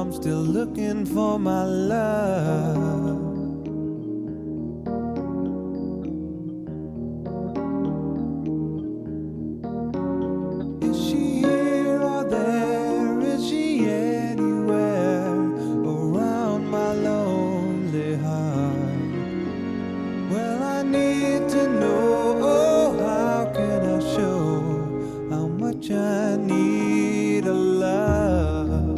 I'm still looking for my love. Is she here or there? Is she anywhere around my lonely heart? Well, I need to know, oh, how can I show how much I need a love?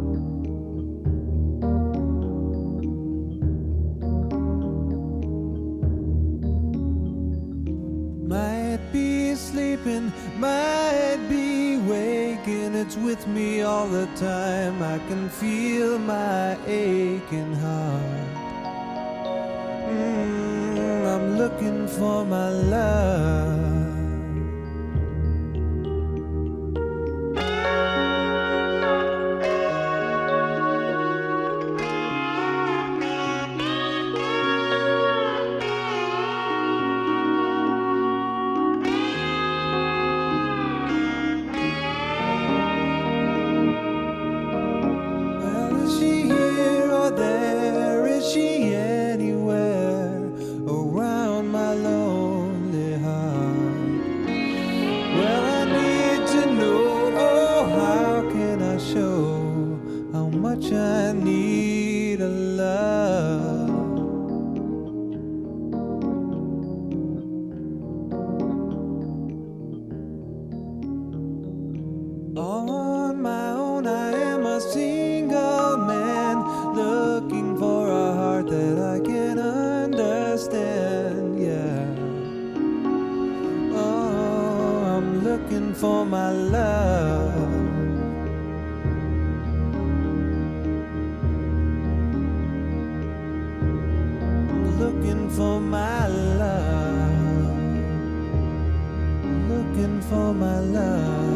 Might be sleeping, might be waking, it's with me all the time. I can feel my aching heart. I'm looking for my love. Well, is she here or there? Is she anywhere around my lonely heart? Well, I need to know, oh, how can I show how much I need a love? On my own, I am a single man, looking for a heart that I can understand, yeah. Oh, I'm looking for my love. Looking for my love. Looking for my love.